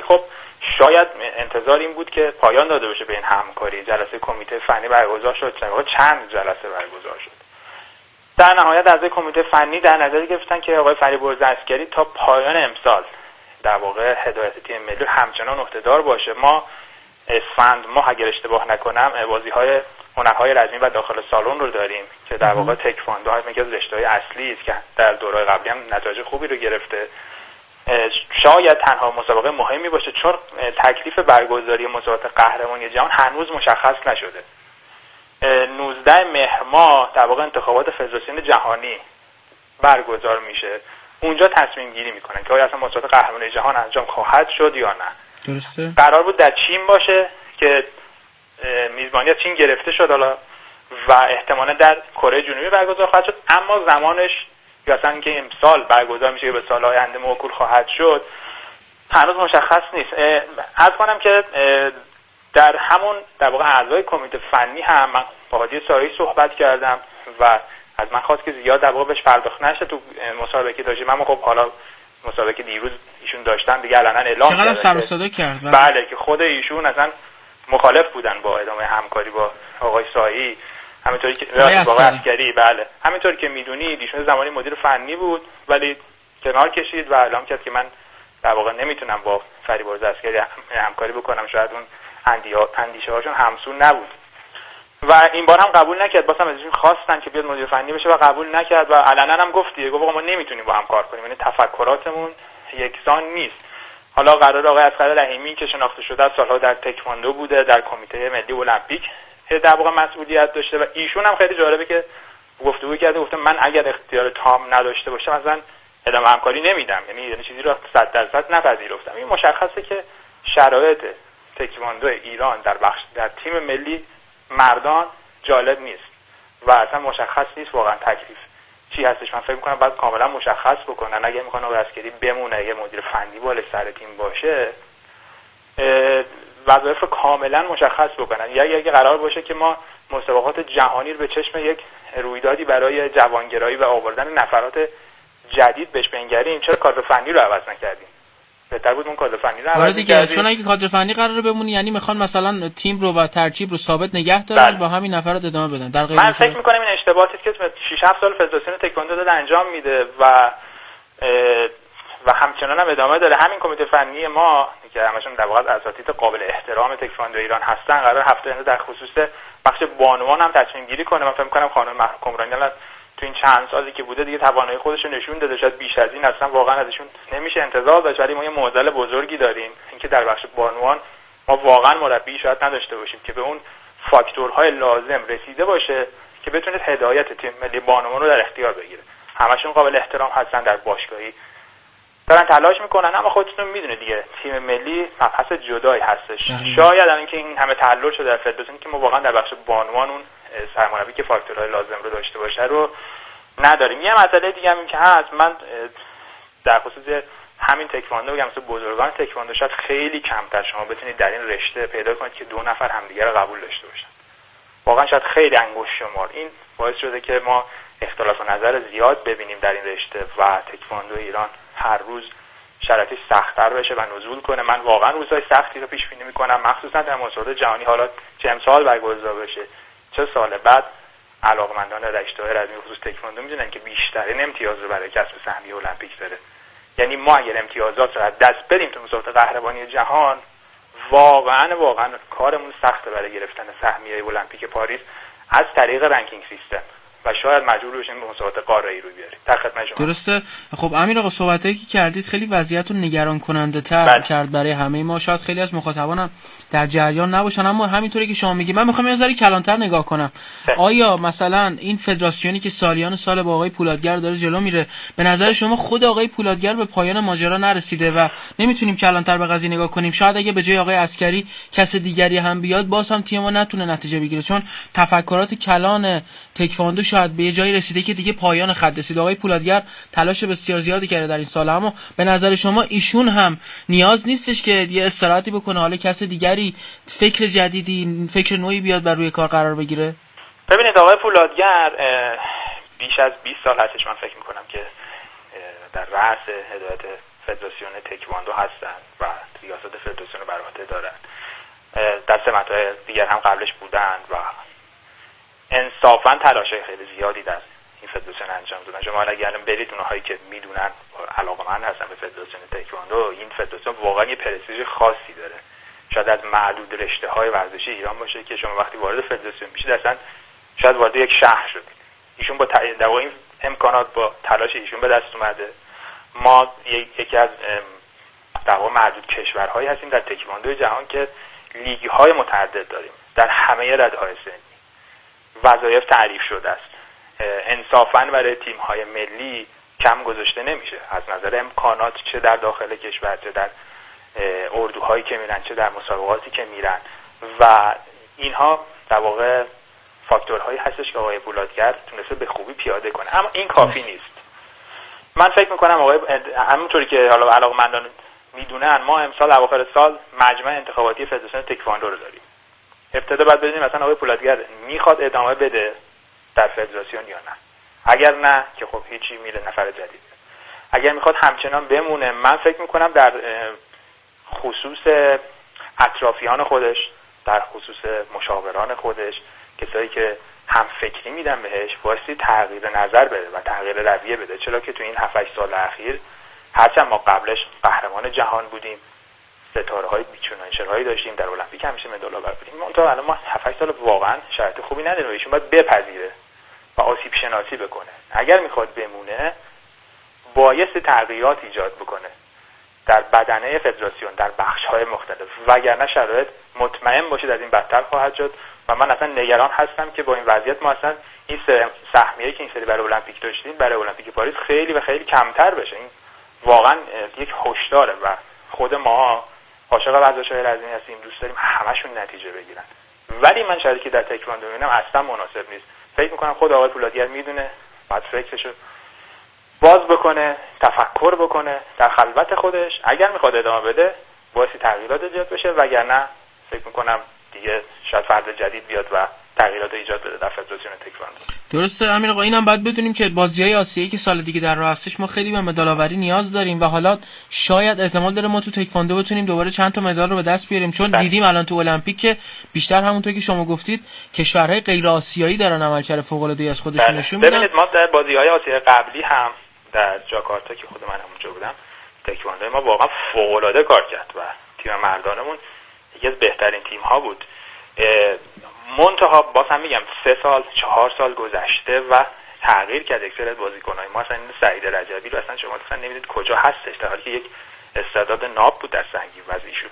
خب شاید انتظار این بود که پایان داده بشه به این همکاری. جلسه کمیته فنی برگزار شد، چند جلسه برگزار شد. در نهایت اعضای کمیته فنی در نظر گرفتن که آقای فریبرز عسکری تا پایان امسال در واقع هدایت تیم ملی همچنان عهده‌دار باشه. ما اسفند ماه اگر اشتباه نکنم بازی‌های هنرهای رزمی و داخل سالن رو داریم که در واقع تکواندو هم یکی از رشته‌های اصلی است که در دوره‌های قبلی هم نتایج خوبی رو گرفته. شاید تنها مسابقه مهمی باشه چون تکلیف برگزاری مسابقات قهرمانی جهان هنوز مشخص نشده. 19 مهر ماه در واقع انتخابات فدراسیون جهانی برگزار میشه. اونجا تصمیم گیری میکنن که آیا اصلا مسابقات قهرمانی جهان انجام خواهد شد یا نه. درسته. قرار بود در چین باشه که میزبانی از چین گرفته شد حالا و احتمالاً در کره جنوبی برگزار خواهد شد، اما زمانش یا اصلا اینکه امسال برگزار میشه به سال آینده موکول خواهد شد هنوز مشخص نیست. عرض کنم که در همون در واقع اعضای کمیته فنی هم من با حاجی سایی صحبت کردم و از من خواست که زیاد در واقع بهش پرداخت نشه تو مسابقه داشتیم، اما خب حالا مسابقه دیروز ایشون داشتن دیگه علنا اعلام چقدر سر و صدا کرد. بله که خود ایشون اصلا مخالف بودن با ادامه همکاری با آقای سایی، همینطوری که آقای عسکری. بله همینطوری که میدونید ایشون زمانی مدیر فنی بود ولی کنار کشید و اعلام کرد که من در واقع نمیتونم با فریبرز عسکری همکاری بکنم، شاید اون اندیشه هاشون همسون نبود و این بار هم قبول نکرد. بازم ازشون خواستن که بیاد مدیر فنی بشه و قبول نکرد و علنا هم گفت ما نمیتونیم با هم کار کنیم، یعنی تفکراتمون یکسان نیست. حالا قرار آقای اصغر رحیمی که شناخته شده از سالها در تکواندو بوده، در کمیته ملی المپیک در واقع مسئولیت داشته و ایشون هم خیلی جالبه که گفتگو کرده، گفته من اگر اختیار تام نداشته باشم اصلا ادامه همکاری نمیدم، یعنی چیزی رو 100% نپذیرفتم. این مشخصه که شرایط تکواندو ایران در تیم ملی مردان جالب نیست و اصلا مشخص نیست واقعا تکلیف چی هستش. من فکر می‌کنم باید کاملا مشخص بکنن اگه می‌خوان آقای عسکری بمونه، اگه مدیر فنی بالای سر تیم باشه وظایف کاملا مشخص بکنن، یا اگه قرار باشه که ما مسابقات جهانی رو به چشم یک رویدادی برای جوانگرایی و آوردن نفرات جدید بهش بنگریم، چرا کادر فنی رو عوض نکردیم؟ بهتر بود اون کادر فنی رو عوض دیگه، چون اگه کادر فنی قراره بمونه یعنی میخوان مثلا تیم رو و ترکیب رو ثابت نگه دارن با همین نفرات ادامه بدن. در غیر من فکر می‌کنم این اشتباهاتی که 6-7 سال فدراسیون تکواندو داره انجام میده و همچنان هم ادامه داره. همین کمیته فنی ما که همشون در واقع اساتید قابل احترام تکواندو ایران هستن قرار هفته آینده در خصوص بخش بانوان هم تصمیم گیری کنه. من فکر می‌کنم خانم محمود کمرانی تو این چند سالی که بوده دیگه توانایی خودش رو نشون داده، شاید بیش از این اصلا واقعا ازشون نمیشه انتظار داشت، ولی ما یه معضل بزرگی داریم اینکه در بخش بانوان ما واقعا مربی شاید نداشته باشیم که به اون فاکتورهای لازم رسیده باشه که بتونه هدایت تیم ملی بانوان رو در اختیار بگیره. همشون قابل احترام هستن، در باشگاهی دارن تلاش میکنن، اما خودتون میدونه دیگه تیم ملی مبحث جدایی هستش. شاید الان که این همه تعلل شده در فدراسیون که ما واقعا در بخش بانوان اون سرمربی که فاکتورهای لازم رو داشته باشه رو نداریم. یه مسئله دیگه هم این که هست، من در خصوص همین تکواندو بگم مثل بزرگان تکواندو شاید خیلی کمتر شما بتونید در این رشته پیدا کنید که دو نفر همدیگه رو قبول داشته باشن. واقعا شاید خیلی انگشت شمار. این باعث شده که ما اختلاف نظر زیاد ببینیم در این رشته و تکواندو ایران هر روز شرایطش سخت‌تر بشه و نزول کنه. من واقعا روزهای سختی رو پیش بینی می‌کنم، مخصوصا در مسابقات جهانی، حالا چه امسال برگزار بشه چه سال بعد. علاقمندان رشته‌های رزمی خصوص تکواندو می‌دونن که بیشترین امتیاز رو برای کسب سهمیه المپیک داره. یعنی ما اگر امتیازات رو دست بدیم تو مسابقات قهرمانی جهان واقعا کارمون سخته برای گرفتن سهمیه المپیک پاریس از طریق رنکینگ سیستم و شاید مجبور بشیم به مسابقات قاره‌ای رو بیاریم. در خدمت شما. درسته. خب امیر آقا صحبتایی که کردید خیلی وضعیت رو نگران کننده تر کرد برای همه ما. شاید خیلی از مخاطبانم در جریان نباشن، اما همینطوری که شما میگی من میخوام یه ذره کلانتر نگاه کنم. آیا مثلا این فدراسیونی که سالیان سال با آقای پولادگر داره جلو میره، به نظر شما خود آقای پولادگر به پایان ماجرا نرسیده و نمیتونیم کلانتر به قضیه نگاه کنیم؟ شاید اگه به جای آقای عسکری کس دیگری هم بیاد باز هم تیم ما نتونه نتیجه بگیره، چون تفکرات کلان تکواندو شاید به جایی رسیده که دیگه پایان خط رسید. آقای پولادگر تلاش بسیار زیادی کرده در این سال، اما به نظر شما ایشون هم نیاز نیستش که یه استراحتی بکنه، حالا کس دیگری فکر جدیدی، فکر نوعی بیاد بر روی کار قرار بگیره؟ ببینید آقای پولادگر بیش از 20 سال هستش من فکر میکنم که در رأس هدایت فدراسیون تکواندو هستن و ریاست عهده دارن، در سمت‌های دیگر هم قبلش بودن و انصافا تلاش‌های خیلی زیادی در این فدراسیون انجام دادن. شما اگر برید اونهایی که میدونن علاقه‌مند هستن به فدراسیون تکواندو، این فدراسیون واقعا یه پرستیژ خاصی داره. شاید از معدود رشته‌های ورزشی ایران باشه که شما وقتی وارد فدراسیون میشید اصلا شاید وارد یک شهر شدید. ایشون با در این امکانات با تلاش ایشون به دست اومده. ما یکی از در واقع معدود کشورهایی هستیم در تکواندو جهان که لیگ‌های متعدد داریم در همه رده‌های سنی. وظایف تعریف شده است. انصافاً برای تیم‌های ملی کم گذاشته نمیشه از نظر امکانات، چه در داخل کشور، چه در اردوهایی که میرن، چه در مسابقاتی که میرن و اینها در واقع فاکتورهایی هستش که آقای پولادگر تونسته به خوبی پیاده کنه. اما این کافی نیست. من فکر میکنم آقای همونطوری که حالا علاقه‌مندان میدونن، ما امسال اواخر سال مجمع انتخاباتی فدراسیون تکواندو رو داریم. ابتدا باید بدونیم مثلا آقای پولادگر میخواد ادامه بده در فدراسیون یا نه. اگر نه که خب هیچی، میره نفر جدید. اگر میخواد همچنان بمونه، من فکر میکنم در خصوص اطرافیان خودش، در خصوص مشاوران خودش، کسایی که هم فکری میدن بهش، بایستی تغییر نظر بده و تغییر رویه بده. چرا که تو این 7-8 سال اخیر هرچند ما قبلش قهرمان جهان بودیم، ستاره‌های بیچونانشرهایی داشتیم، در المپیک همیشه مدال آور بودیم، اونطور الان ما 7-8 سال واقعا شرایط خوبی نداریم. ایشون باید بپذیره و آسیب شناسی بکنه. اگر میخواد بمونه، بایستی تغییرات ایجاد بکنه در بدنه فدراسیون، در بخش‌های مختلف، وگرنه شرایط مطمئن باشید از این بدتر خواهد شد و من اصلا نگران هستم که با این وضعیت ما اصلا این سهمیه‌ای که این سری برای المپیک داشتیم برای المپیک پاریس خیلی و خیلی کمتر بشه. این واقعا یک هشداره و خود ما عاشق ورزش‌های رزمی هستیم، دوست داریم همشون نتیجه بگیرن، ولی من شاید که در تکواندو می‌بینم اصلا مناسب نیست. فکر می‌کنم خود آقای پولادگر میدونه، بعد فکرشو باز بکنه، تفکر بکنه در خلوت خودش. اگر میخواد ادامه بده، باعثی تغییرات ایجاد بشه، وگرنه فکر میکنم دیگه شاید فرد جدید بیاد و تغییرات ایجاد بده در فدراسیون تکواندو. درسته امیر آقا، اینم باید بدونیم که بازی‌های آسیایی که سال دیگه در راه هستش ما خیلی به مدال‌آوری نیاز داریم و حالا شاید احتمال داره ما تو تکواندو بتونیم دوباره چند تا مدال رو به دست بیاریم، چون دیدیم الان تو المپیک که بیشتر همونطور که شما گفتید کشورهای غیر آسیایی دارن عملکرد فوق‌العاده‌ای از خودشون نشون میدن. ببینید ما در بازی‌های آسیای قبلی هم در جاکارتا که خود من همونجا بودم، تکواندو ما واقعا فوق‌العاده کار کرد و تیم مردانمون یکی از بهترین تیم‌ها بود. منتها باز هم میگم 3-4 سال گذشته و تغییر کرد یک سری از بازیکن‌های ما. اصلا سعید رجبی رو اصلا شما اصلا نمیدونید کجا هستش، در حالی که یک استعداد ناب بود در سنگین وزنیشون.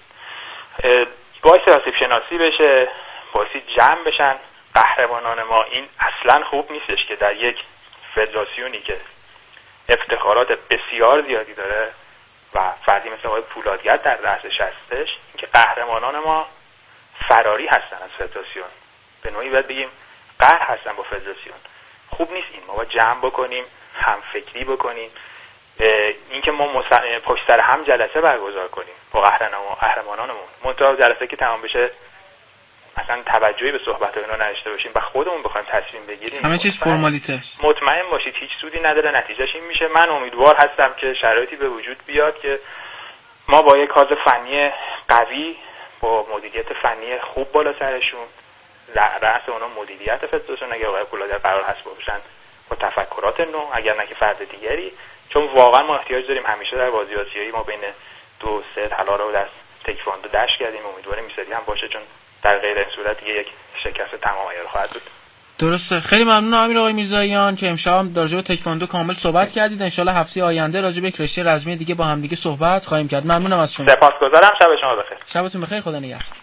باعث آسیب شناسی بشه، باعث جمع بشن قهرمانان ما. این اصلا خوب نیستش که در یک فدراسیونی که افتخارات بسیار زیادی داره و فردی مثل آقای پولادگر در رأسش هستش، که قهرمانان ما فراری هستن از فدراسیون، به نوعی باید بگیم قهر هستن با فدراسیون. خوب نیست این. ما باید جمع بکنیم، هم فکری بکنیم، اینکه ما پشت سر هم جلسه برگزار کنیم با قهرمانانمون. منتها جلسه که تمام بشه مثلا توجهی به صحبت اینا نداشته باشیم و خودمون بخوایم تصمیم بگیریم، همه چیز فرمالیته است. مطمئن باشید هیچ سودی نداره، نتیجهش این میشه. من امیدوار هستم که شرایطی به وجود بیاد که ما با یک کادر فنی قوی، با مدیریت فنی خوب بالا سرشون، رأس اونا مدیریت فدراسیون اگه آقای پولادگر قرار هست باشن، با تفکرات نو، اگر نه که فرد دیگری، چون واقعا ما احتیاج داریم. همیشه در بازی آسیایی ما بین 2-3 طلا رو در تکواندو داشت کردیم، امیدواریم این سری هم باشه، چون در غیر این صورت دیگه یک شکست تمام عیار خواهد بود. درسته. خیلی ممنونم امیر آقای میرزاییان که امشب راجع به تکواندو کامل صحبت کردید. ان شاءالله هفته آینده راجع به یک رشته رزمی دیگه با هم دیگه صحبت خواهیم کرد. ممنونم از شما. سپاسگزارم. شب شما بخیر. شبتون بخیر. خدا نگهدار.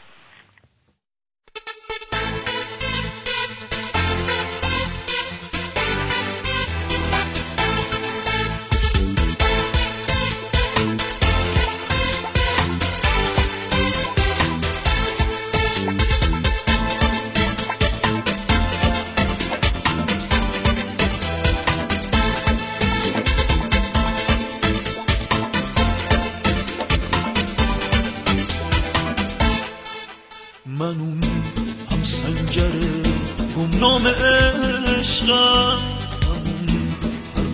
نام عشقم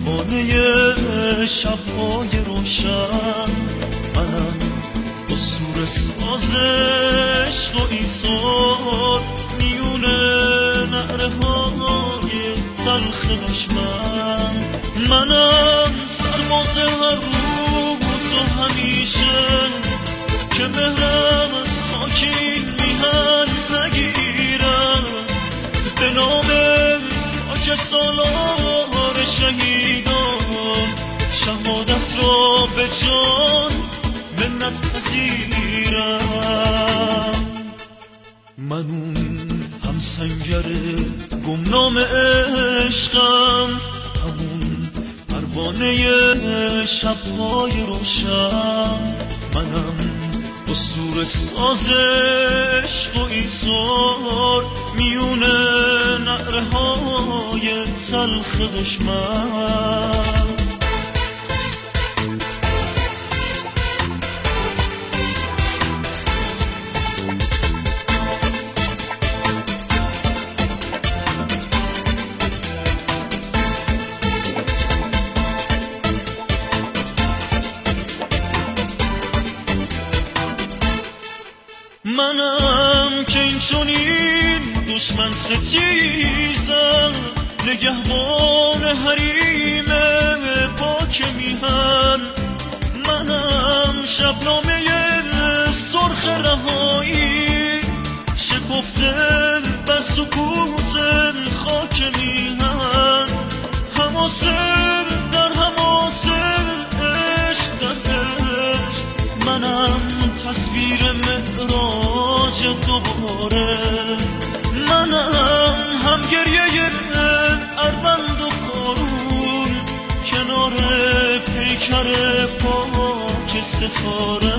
پروانه شب‌های روشن، منم قصور دستور ساز عشق و ایثار میونه نعره های تلخ دشمن. منم سرباز هر روز و همیشه که مهرم از خاک این میهن نگیرم. به نام خاک سالار شهیدان شهادت را به جان منت پذیرم. من اون همسنگر گمنام عشقم، همون پروانه شب‌های روشن. منم دستور ساز عشق و ایثار میونه نعره های تلخ دشمن. منم که این چونین دشمن ستیزم، نگهبان حریم پاک میهن. منم شبنامه سرخ رهایی شکفته بر سکوت خاک میهن. حماسه در حماسه عشق در عشق، منم تصویر معراج دوباره. منم هم گریه اروند و کارون کنار پیکر پاک ستاره.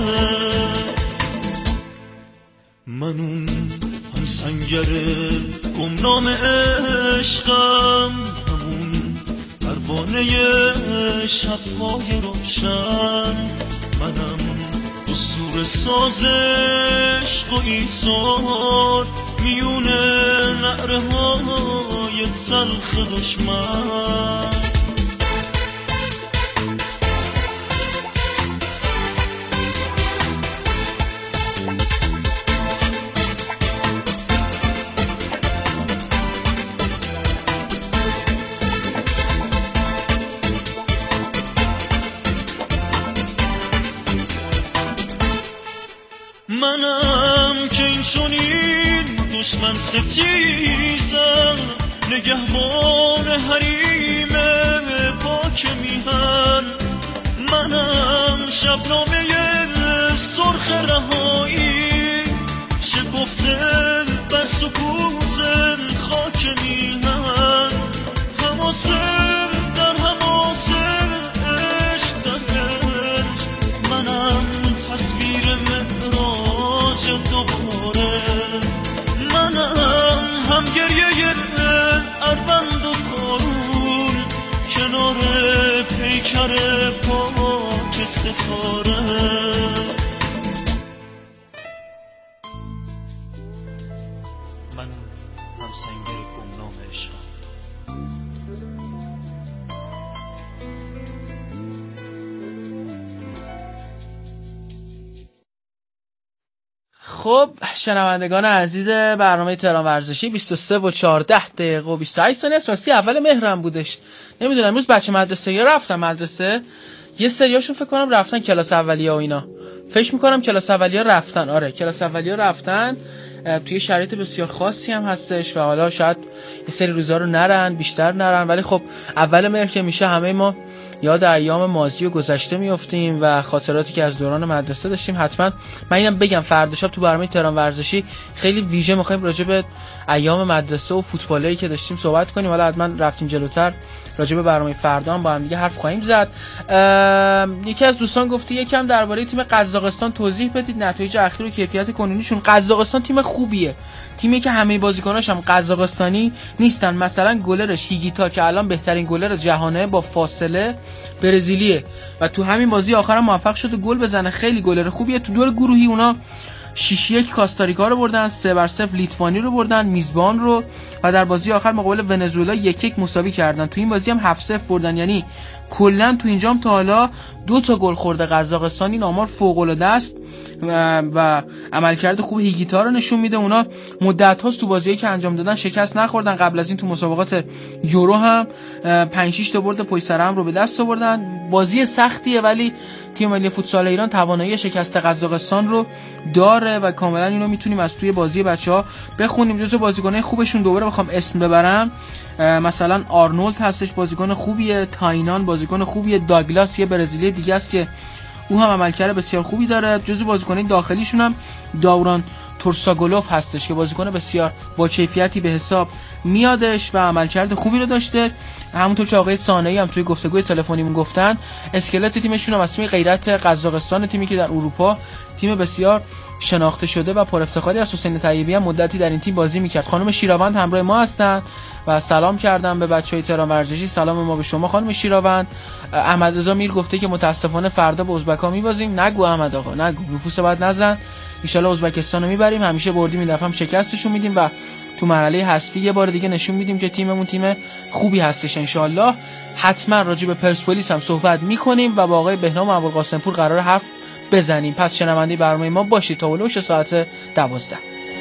من اون هم سنگر گمنام عشقم، همون پروانه شب‌های روشن. منم دستور ساز عشق و ایثار میونه نعره های تلخ دشمن. منم که این چونین دشمن ستیزم، نگهبان حریم پاک میهن. منم شبنامه سرخ رهایی شکفته بر سکوت خاک میهن. حماسه در حماسه عشق در عشق، منم تصویر معراج دوباره. منم هم گریه اروند و کارون کنار پیکر پاک ستاره. من هم سنگر گمنام عشقم. خب شنوندگان عزیز برنامه تهران ورزشی 23 و 14 دقیقه و 28 ثانیه است. راستی اول مهرم بودش. نمیدونم امروز بچه مدرسه یا رفتن مدرسه، یه سریاشون فکر کنم رفتن کلاس اولیه و اینا. فکر میکنم کلاس اولیه رفتن. آره کلاس اولیه رفتن. توی شرایط بسیار خاصی هم هستش و حالا شاید یه سری روزا رو نرن، بیشتر نرن، ولی خب اول مهر که میشه همه ما یاد ایام ماضی و گذشته میافتیم و خاطراتی که از دوران مدرسه داشتیم. حتما من اینم بگم فردا شب تو برنامه تهران ورزشی خیلی ویژه می‌خوایم راجع به ایام مدرسه و فوتبالی که داشتیم صحبت کنیم. حالا حتما رفتیم جلوتر راجع به برنامه فردا هم با هم دیگه حرف خواهیم زد. یکی از دوستان گفته یکم درباره تیم قزاقستان توضیح بدید، نتایج اخیر و کیفیت کنونیشون. قزاقستان تیم خوبیه، تیمی که همه بازیکناش هم قزاقستانی نیستن. مثلا گلرش هیگیتا که الان بهترین گلر جهانه با فاصله برزیلیه و تو همین بازی آخر هم موفق شده گل بزنه. خیلی گلر خوبیه. تو دور گروهی اونا 6-1 کاستاریکا رو بردن، 3-0 لیتوانی رو بردن، میزبان رو، و در بازی آخر مقابل ونزوئلا 1-1 مساوی کردن. تو این بازی هم 7-0 بردن. یعنی کلا تو اینجام تا حالا 2 تا گل خورده قزاقستان. این آمار فوق العاده است. و عملکرد خوب هیگیتا رو نشون میده. اونا مدت هاست تو بازیایی که انجام دادن شکست نخوردن. قبل از این تو مسابقات یورو هم 5-6 تا برد پشت سر هم رو به دست آوردن. بازی سختیه ولی تیم ملی فوتسال ایران توانایی شکست قزاقستان رو داره و کاملا اینو میتونیم از توی بازی بچه‌ها بخونیم. جزو بازیکن‌های خوبشون دوباره بخوام اسم ببرم، مثلا آرنولد هستش، بازیکن خوبیه. تاینان بازیکن خوبیه. داگلاس یه برزیلی دیگه است که او هم عملکرد بسیار خوبی داره. جزو بازیکن‌های داخلیشون هم داوران تورساگولوف هستش که بازیکن بسیار با کیفیتی به حساب میادش و عملکرد خوبی رو داشته. همونطور که آقای صانعی هم توی گفتگوی تلفنیمون گفتن، اسکلت تیمشون هم از تیم غیرت قزاقستان، تیمی که در اروپا تیم بسیار شناخته شده و پر افتخاری است. حسین طیبی هم مدتی در این تیم بازی میکرد. خانم شیراوند همراه ما هستن و سلام کردم به بچهای تهران ورزشی. سلام ما به شما خانم شیراوند. احمد رضا میر گفته که متاسفانه فردا به ازبک‌ها میبازیم. نگو احمد آقا، نگو، نفوس بعد نزن. ان شاء الله ازبکستان رو میبریم. همیشه بردیم، این دفعه هم شکستشون میدیم و تو مرحله حذفی یه بار دیگه نشون میدیم که تیممون تیم خوبی هستش. ان شاء الله حتما راجع به پرسپولیس هم صحبت میکنیم و با آقای بهنام ابوالقاسمپور قرار حرف بزنیم. پس شنونده برنامه ما باشید تا ولوش ساعت 12.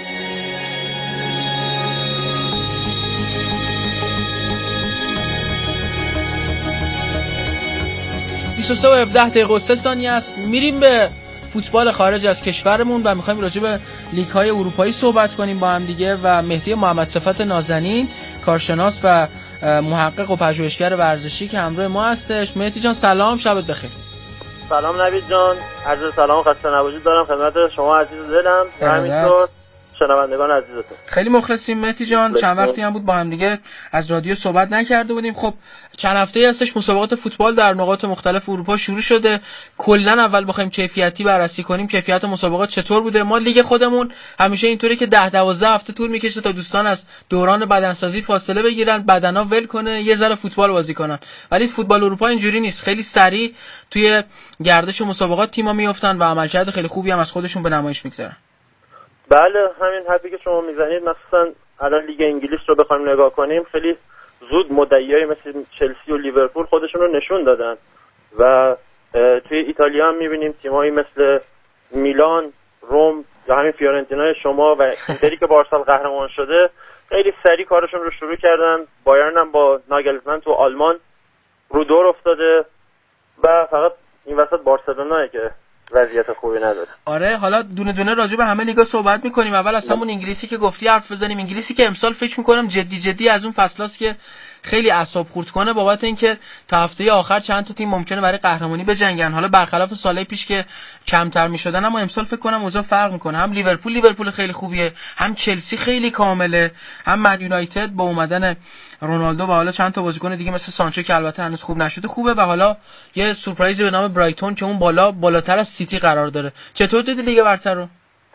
23:17 است. میریم به فوتبال خارج از کشورمون و میخوایم راجع به لیگ‌های اروپایی صحبت کنیم با هم دیگه و مهدی محمد صفت نازنین، کارشناس و محقق و پژوهشگر ورزشی که همراه ما هستش. مهدی جان سلام، شبت بخیر. سلام نوید جان، عرض سلام و خسته نباشی دارم خدمت شما عزیز دلم و همینطور شنوندگان عزیزتون. خیلی مخلصیم مهدی جان. چند وقتی هم بود با هم دیگه از رادیو صحبت نکرده بودیم. خب چند هفته‌ای هستش مسابقات فوتبال در نقاط مختلف اروپا شروع شده. کلا اول بخوایم کیفیتی بررسی کنیم، کیفیت مسابقات چطور بوده؟ ما لیگ خودمون همیشه اینطوری که 10-12 هفته طول میکشه تا دوستان از دوران بدنسازی فاصله بگیرن، بدنا ول کنه، یه ذره فوتبال بازی کنن. ولی فوتبال اروپا اینجوری نیست. خیلی سریع توی گردش مسابقات تیم‌ها میافتن و عملکرد خیلی خوبی هم از خودشون به نمایش میگذارن. بله، همین حرفی که شما میزنید، مثلا الان لیگ انگلیس رو بخوایم نگاه کنیم، خیلی زود مدعیای مثل چلسی و لیورپول خودشون رو نشون دادن و توی ایتالیا هم میبینیم تیمایی مثل میلان، روم یا همین فیورنتینا شما و اینتری که پارسال قهرمان شده خیلی سریع کارشون رو شروع کردن. بایرن هم با ناگلزمن تو آلمان رو دور افتاده و فقط این وسط بارسلوناه که وضعیت خوبی نداره. آره، حالا دونه دونه راجع به همه لیگا صحبت می‌کنیم. اول از همون انگلیسی که گفتی حرف بزنیم. انگلیسی که امسال فکر می‌کنم جدی از اون فصلاست که خیلی اعصاب خورد کنه بابت اینکه تا هفته آخر چند تا تیم ممکنه برای قهرمانی بجنگن. حالا برخلاف سالهای پیش که کمتر می‌شدن، اما امسال فکر کنم اوضاع فرق می‌کنه. هم لیورپول خیلی خوبیه، هم چلسی خیلی کامله، هم من یونایتد با اومدن رونالدو و حالا چند تا بازیکن دیگه مثل سانچو که البته هنوز خوب نشده خوبه و حالا یه سورپرایزی به نام برایتون که اون بالاتر از سیتی قرار داره. چطور دیدی لیگ برتر رو؟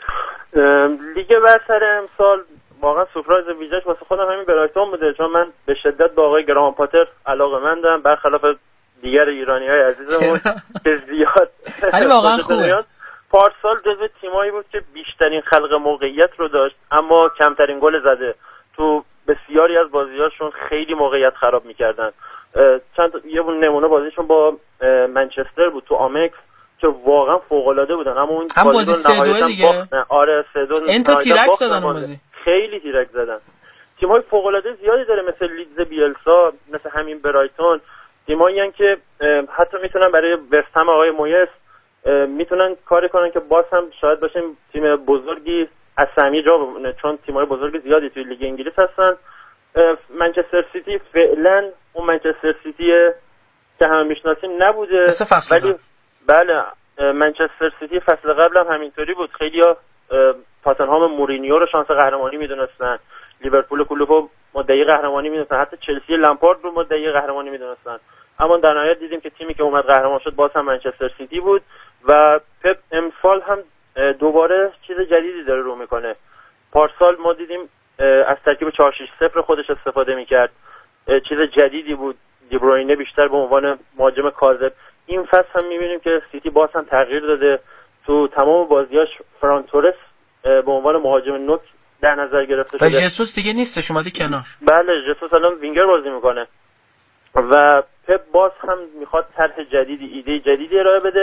لیگ برتر امسال واقعا سورپرایز ویژه‌اش واسه خودم همین برایتون بوده، چون من به شدت با آقای گرام پاتر علاقه‌مندم، برخلاف دیگر ایرانی‌های عزیزمون که زیاد ولی واقعا خوبه. پارسال جزو تیمایی بود که بیشترین خلق موقعیت رو داشت اما کمترین گل زده. تو بسیاری از بازی‌هاشون خیلی موقعیت خراب می‌کردن. یه نمونه بازیشون با منچستر بود تو آمکس که واقعا فوق‌العاده بودن، اما اون بازی 3-2 دیگه. آره 3-2 انتا تیرک زدن اون بازی. خیلی تیرک زدن. تیم‌های فوق‌العاده زیادی داره مثل لیدز بیلسا، مثل همین برایتون، تیمایی هستن که حتی میتونن برای وستهم آقای مویس میتونن کاری کنن که باز هم شاید باشیم تیم بزرگی از سهمیه جا بمونه، چون تیم‌های بزرگ زیادی توی لیگ انگلیس هستن. منچستر سیتی فعلا اون منچستر سیتی که همه میشناسیم نبوده، ولی بله منچستر سیتی فصل قبل هم همینطوری بود. خیلیا تاتنهام مورینیو رو شانس قهرمانی میدونستن، لیورپول کلوپو مدعی قهرمانی میدونستن، حتی چلسی لامپارد رو مدعی قهرمانی میدونستن، اما در نهایت دیدیم که تیمی که اومد قهرمان شد باز هم منچستر سیتی بود و پپ امسال هم دوباره چیز جدیدی داره رو میکنه. پارسال ما دیدیم از ترکیب 4-6-0 خودش استفاده میکرد، چیز جدیدی بود. دیبروینه بیشتر به عنوان مهاجم کاذب. این فصل هم میبینیم که سیتی باز هم تغییر داده، تو تمام بازیاش فران تورس به عنوان مهاجم نوک در نظر گرفته شده و ژسوس دیگه نیستش، اومده کنار. بله ژسوس الان وینگر بازی میکنه و پپ باز هم میخواد طرح جدیدی، ایده جدیدی ارائه بده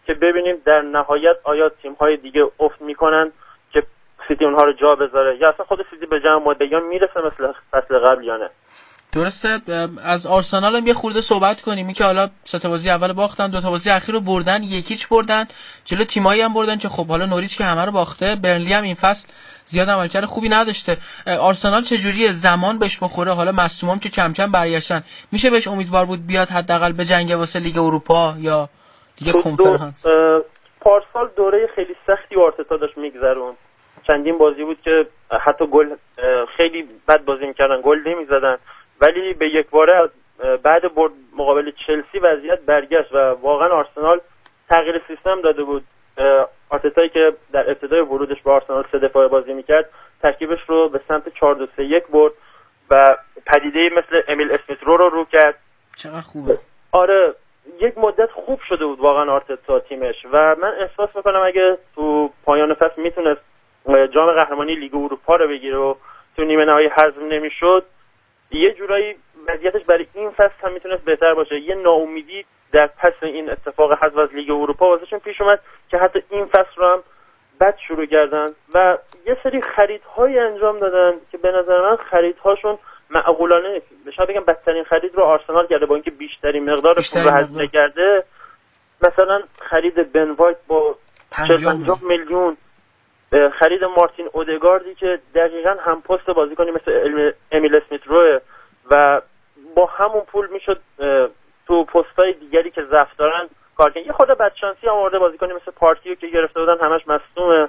که ببینیم در نهایت آیا تیم‌های دیگه افت میکنن که سیتی اونها رو جا بذاره یا اصلا خود سیتی به جمع مدعیان میرسه مثل فصل قبل یا نه. درسته. از آرسنال هم یه خورده صحبت کنیم. این که حالا 3 بازی اول باختن، 2 بازی اخیر رو بردن، 1-0 بردن، جلو تیمایی هم بردن که خب حالا نوریچ که همه رو باخته، برنلی هم این فصل زیاد عملکرد خوبی نداشته. آرسنال چجوریه؟ زمان بهش بخوره، حالا مصدومام که کم کم برگشتن، میشه بهش امیدوار بود بیاد حداقل به جنگ واسه لیگ اروپا یا دیگه کنفرانس؟ پارسال دوره خیلی سختی آرتتا داشت میگذرون، چندین بازی بود که حتی گل خیلی بد بازی میکردن، گل نمیزدن، ولی به یک باره بعد برد مقابل چلسی وضعیت برگشت و واقعا آرسنال تغییر سیستم داده بود. آرتتایی که در ابتدای ورودش به آرسنال 3 دفاعه بازی میکرد ترکیبش رو به سمت 4-2-3-1 برد و پدیده مثل امیل اسمیت رو کرد. چقدر خوبه. آره یک مدت خوب شده بود واقعا آرتتا تیمش و من احساس میکنم اگه تو پایان فصل میتونست جام قهرمانی لیگ اروپا رو بگیره و تو نیمه نهایی حذف نمیشد، یه جورایی وضعیتش برای این فصل هم میتونست بهتر باشه. یه ناامیدی در پس این اتفاق حذف از لیگ اروپا واسهشون پیش اومد که حتی این فصل رو هم بد شروع کردن و یه سری خریدهای انجام دادن که به نظر من خریدهاشون معقولانه نیست. شاید بگم بدترین خرید رو آرسنال کرده با اینکه بیشترین مقدار پول رو هزینه کرده. مثلا خرید بن وایت با 50 میلیون، خرید مارتین اودگاردی که دقیقاً هم پست بازیکنی مثل امیل اسمیت روه و با همون پول میشد تو پست‌های دیگری که ضعف دارن کار کنن. یه خورده بدشانسی آورده بازیکنی مثل پارتیو که گرفته بودن همش مصدومه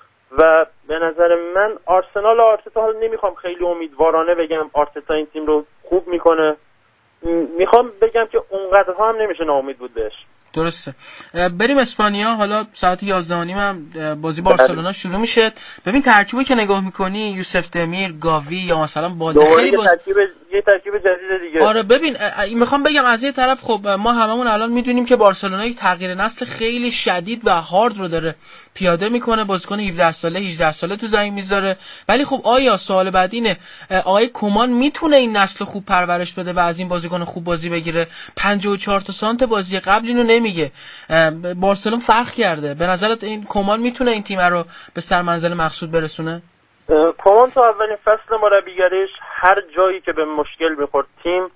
و به نظر من آرسنال و آرتتا، حالا نمیخوام خیلی امیدوارانه بگم آرتتا این تیم رو خوب میکنه، میخوام بگم که اونقدرها هم نمیشه ناامید بود بهش. درسته. بریم اسپانیا. حالا ساعت 11:30 هم بازی بارسلونا شروع میشه. ببین ترکیبی که نگاه میکنی، یوسف دمیر، گاوی یا مثلا باده، خیلی یه ترکیب جدید دیگه. آره ببین میخوام بگم از یه طرف خب ما هممون الان میدونیم که بارسلونا یک تغییر نسل خیلی شدید و هارد رو داره پیاده میکنه، بازیکن 17 ساله 18 ساله تو زمین میذاره، ولی خب آیا سوال بعد اینه آقای کومان میتونه این نسل خوب پرورش بده و از این بازیکن خوب بازی بگیره؟ 54 تا سانت بازی قبل اینو نمیگه. بارسلون فرق کرده. به نظرت این کومان میتونه این تیم رو به سرمنزل مقصود برسونه؟ کومان تو اولین فصل مربیگریش هر جایی که به مشکل میخورد تیم،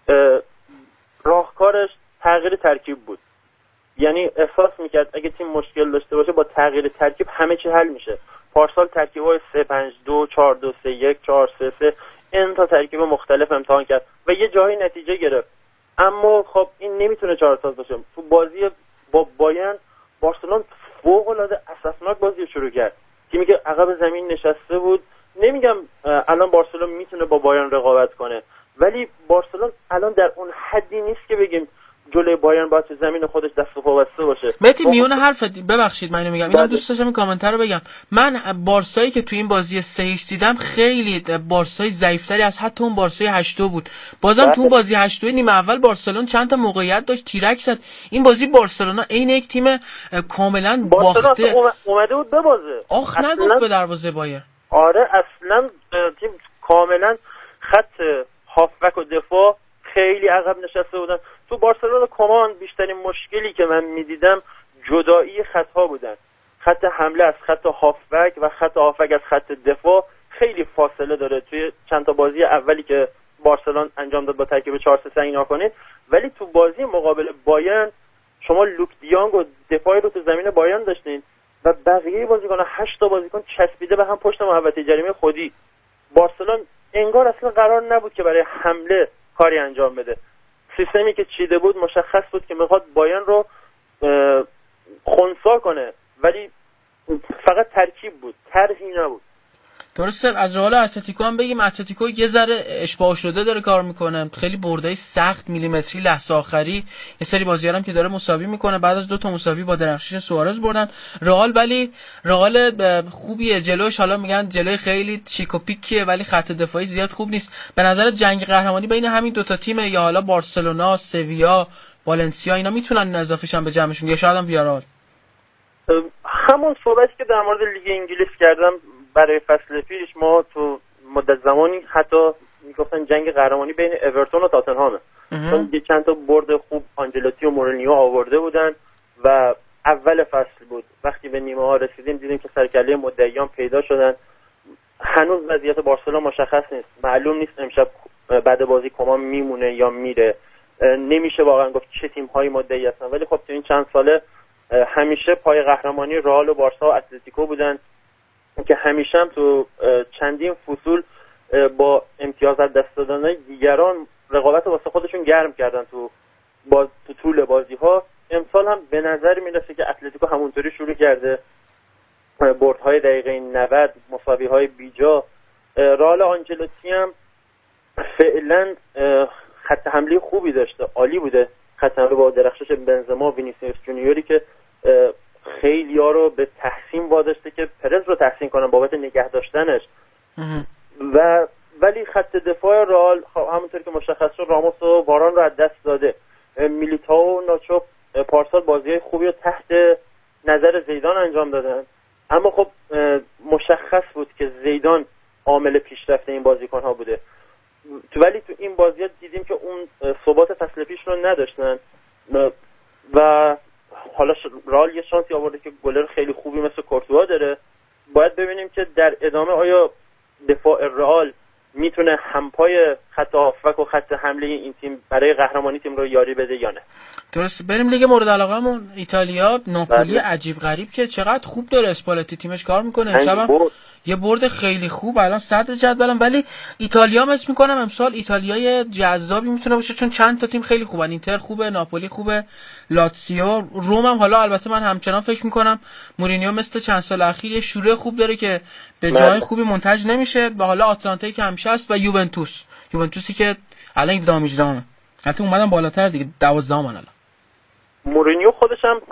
راهکارش تغییر ترکیب بود. یعنی احساس میکرد اگه تیم مشکل داشته باشه با تغییر ترکیب همه چی حل میشه. پارسال ترکیب‌های 3-5-2 4-2-3-1 4-3-3 این تا ترکیب مختلف امتحان کرد و یه جایی نتیجه گرفت. اما خب این نمیتونه چهارساز باشه. تو بازی با بایرن بارسلون فوق‌العاده اسفناک بازی شروع کرد. تیمی که عقب زمین نشسته بود. نمیگم الان بارسلون میتونه با بایرن رقابت کنه، ولی بارسلون الان در اون حدی نیست که بگیم جلوی بایرن باید تو زمین خودش دست و پا بسته باشه. مهدی میونه حرف ببخشید من اینو میگم، اینم دوست داشتم این کامنتر رو بگم. من بارسایی که تو این بازی 3-0 دیدم خیلی بارسای ضعیف‌تری از حتی اون بارسای 8-2 بود. بازم تو اون بازی 8-2 نیمه اول بارسلون چند تا موقعیت داشت تیرک زد. این بازی بارسلونا عین یک تیم کاملا باخته اومده بود ببازه. آخ نگفت به دروازه بایرن. آره اصلا تیم کاملا خط هافبک و دفاع خیلی عقب نشسته بودن. تو بارسلونا کومان بیشترین مشکلی که من میدیدم جدایی خطها بودن. خط حمله از خط هافبک و خط هافبک از خط دفاع خیلی فاصله داره. توی چند تا بازی اولی که بارسلون انجام داد با ترکیب 4-3-3 اینا کنید، ولی تو بازی مقابل بایرن شما لوک دیانگ و دفاعی رو تو زمین بایرن داشتین و بقیه بازیکن‌ها 8 تا بازیکن چسبیده به هم پشت محوطه جریمه خودی. بارسلون انگار اصلا قرار نبود که برای حمله کاری انجام بده. سیستمی که چیده بود مشخص بود که میخواد بایرن رو خنثی کنه، ولی فقط ترکیب بود، طرحی نبود. درسته. از رئال اتلتیکو هم بگیم، اتلتیکو یه ذره اشباع شده داره کار میکنه، خیلی بردای سخت میلیمتری لحظه آخری، یه سری بازی‌ها هم که داره مساوی میکنه، بعد از 2 تا مساوی با درخشش سوارز بردن. ولی رئال خوبیه جلوش، حالا میگن جلوی خیلی شیک و پیکیه ولی خط دفاعی زیاد خوب نیست. به نظر جنگ قهرمانی بین همین 2 تا تیمه یا حالا بارسلونا، سویا، والنسیا اینا میتونن اضافه‌شن به جمعشون یا شاید هم ویارال؟ همون صحبتی که در مورد لیگ انگلیس کردم برای فصل پیش، ما تو مدت زمانی حتی میگفتن جنگ قهرمانی بین اورتون و تاتنهامه، چون چند تا برد خوب آنجلوتی و مورینیو آورده بودن و اول فصل بود. وقتی به نیمه ها رسیدیم دیدیم که سرکله مدعیان پیدا شدن. هنوز وضعیت بارسلونا مشخص نیست، معلوم نیست امشب بعد بازی کمان میمونه یا میره. نمیشه واقعا گفت چه تیم‌هایی مدعی هستن، ولی خب تو این چند ساله همیشه پای قهرمانی رئال و بارسا و اتلتیکو بودن که همیشه هم تو چندین فصول با امتیاز از دست دادن دیگران رقابت واسه خودشون گرم کردن تو طول بازی‌ها. امسال هم به نظر میرسه که اتلتیکو همونطوری شروع کرده، بردهای دقیقه 90، مساوی‌های بیجا. رئال آنچلوتی هم فعلا خط حمله خوبی داشته، عالی بوده خط حمله با درخشش بنزما و وینیسیوس جونیوری که خیلی‌ها رو به تحسین واداشته که پرز رو تحسین کنن بابت نگه داشتنش. ولی خط دفاع رئال همونطور که مشخص شد راموس و واران رو از دست داده. میلیتائو و ناچو پارسال بازی‌های خوبی رو تحت نظر زیدان انجام دادن، اما خب مشخص بود که زیدان عامل پیشرفت این بازیکن‌ها بوده. ولی تو این بازی‌ها دیدیم که اون ثبات فصل پیش رو نداشتن و حالا رئال یه شانسی آورده که گلر خیلی خوبی مثل کورتوا داره. باید ببینیم که در ادامه آیا دفاع رئال میتونه همپای خط هافبک و خط حمله این تیم برای قهرمانی تیم رو یاری بده یا نه. درست. بریم لیگ مورد علاقه‌مون ایتالیا. ناپولی عجیب غریب که چقدر خوب داره اسپالتی تیمش کار میکنه. امشب یه برد خیلی خوب، الان صدر جدولن، ولی ایتالیا مثل میکنم امسال ایتالیای جذابی میتونه باشه چون چند تا تیم خیلی خوبن. اینتر خوبه، ناپولی خوبه، لاتزیو، روم هم. حالا البته من همچنان فکر میکنم مورینیو مثل چند سال اخیر یه شروع خوب داره که به جای خوبی منتج نمیشه. و حالا آتلانتایی که همیشه است و یوونتوسی که الان 17 حتی اومدن بالاتر دیگه، 12 الان. مورینیو خودش هم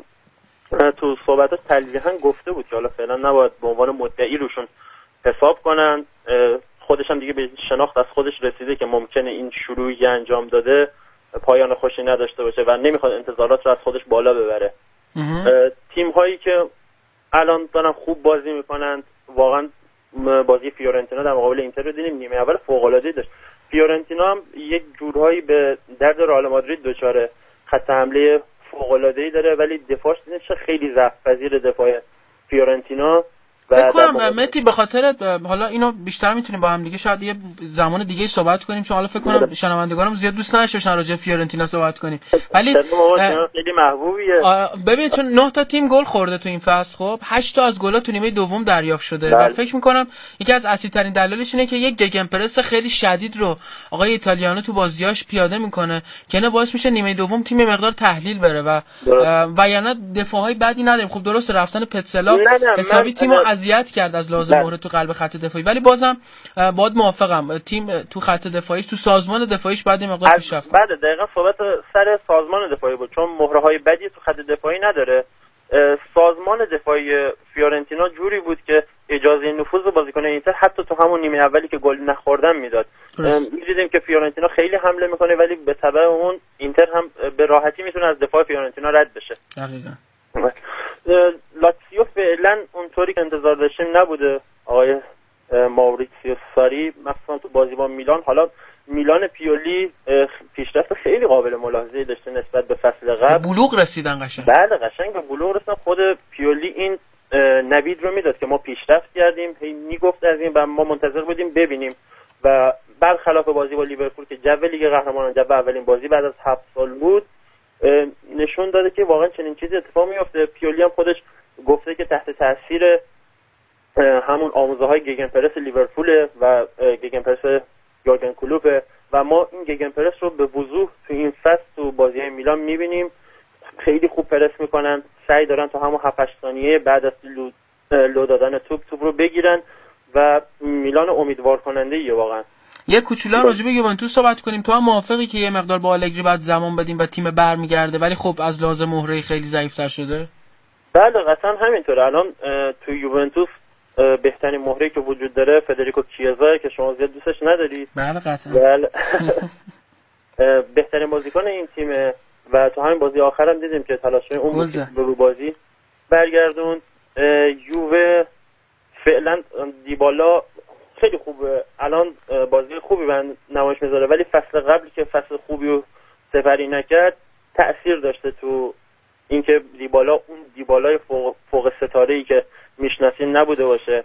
تو صحبتاش تلویحاً گفته بود که حالا فعلا نباید به عنوان مدعی روشون حساب کنن. خودش هم دیگه به شناخت از خودش رسیده که ممکنه این شروعی انجام داده پایان خوشی نداشته باشه و نمیخواد انتظارات رو از خودش بالا ببره. تیم هایی که الان دارن خوب بازی میکنن، واقعا بازی فیورنتینا در مقابل اینتر رو دیدیم، نیمه اول فوق العاده داشت. فیورنتینا هم یک جورهایی به درد رئال مادرید دچاره، خط حمله فوق العاده داره ولی دفاعش خیلی ضعف پذیر دفاع فیورنتینا. فکر کنم متی به خاطر حالا اینو بیشتر میتونیم با هم دیگه شاید یه زمان دیگه صحبت کنیم، چون حالا فکر کنم شنوندگانم زیاد دوست نداشته باشن راجع به فیورنتینا صحبت کنیم، ولی خیلی محبوبیه. ببین چون 9 تا تیم گل خورده تو این فصل، خب 8 تا از گل‌ها تو نیمه دوم دریافت شده و فکر میکنم یکی از اصلی‌ترین دلایلش اینه که یک گگن پرس خیلی شدید رو آقای ایتالیانو تو بازیاش پیاده میکنه که اینا باعث میشه نیمه دوم تیم مقدار تحلیل بره و یعنی دفاعای بدی نداریم. خب درست رفتن پتسلا حسابی تیمو اذیت کرد از لازم مهره تو قلب خط دفاعی، ولی بازم باید موافقم تیم تو خط دفاعیش تو سازمان دفاعیش بعد این مقدار پیشرفت. بعد دقیقاً صحبت سر سازمان دفاعی بود، چون مهره‌های بدی تو خط دفاعی نداره. سازمان دفاعی فیورنتینا جوری بود که اجازه نفوذ بازیکن اینتر حتی تو همون نیمه اولی که گل نخوردن میداد. می‌دیدیم که فیورنتینا خیلی حمله میکنه ولی به تبع اون اینتر هم به راحتی میتونه از دفاع فیورنتینا رد بشه. دقیقاً. لاتزیو فعلا اونطوری که انتظار داشتیم نبوده آقای ماوریتسیو ساری، مثلا تو بازی با میلان. حالا میلان پیولی پیشرفت خیلی قابل ملاحظه‌ای داشته نسبت به فصل قبل، بلوغ رسیدن قشنگ. بله قشنگ به بلوغ رسیدن. خود پیولی این نوید رو میداد که ما پیشرفت کردیم، هی میگفت از این و ما منتظر بودیم ببینیم و برخلاف بازی با لیورپول که جو لیگ قهرمانان جو اولین بازی بعد از 7 سال بود، نشون داده که واقعا چنین چیزی اتفاق میفته. پیولی هم خودش گفته که تحت تاثیر همون آموزه‌های گگن پرس لیورپول و گگن پرس یورگن کلوپ و ما این گگن پرس رو به وضوح تو این فصل تو بازی‌های میلان می‌بینیم. خیلی خوب پرس میکنن، سعی دارن تا همون 7-8 ثانیه بعد از لو دادن توپ رو بگیرن و میلان امیدوار کننده واقعا. یه کوچولو راجع به یوونتوس صحبت کنیم. تو هم موافقی که یه مقدار با آلگری بعد زمان بدیم و تیم برمیگرده ولی خب از لحاظ مهره خیلی ضعیف‌تر شده؟ بله قطعا همینطوره. الان تو یوونتوس بهترین مهره‌ای که وجود داره فدریکو کیزا که شما زیاد دوستش نداری. بله قطعا. بله. بهترین بازیکن این تیمه و تو همین بازی آخرام دیدیم که تلاش‌های اون رو بازی برگردون. یووه فعلا دیبالا خیلی خوبه، الان بازی خوبی نمایش میذاره ولی فصل قبلی که فصل خوبی رو سپری نکرد تأثیر داشته تو اینکه دیبالا اون دیبالای فوق ستاره‌ای که میشناسین نبوده باشه.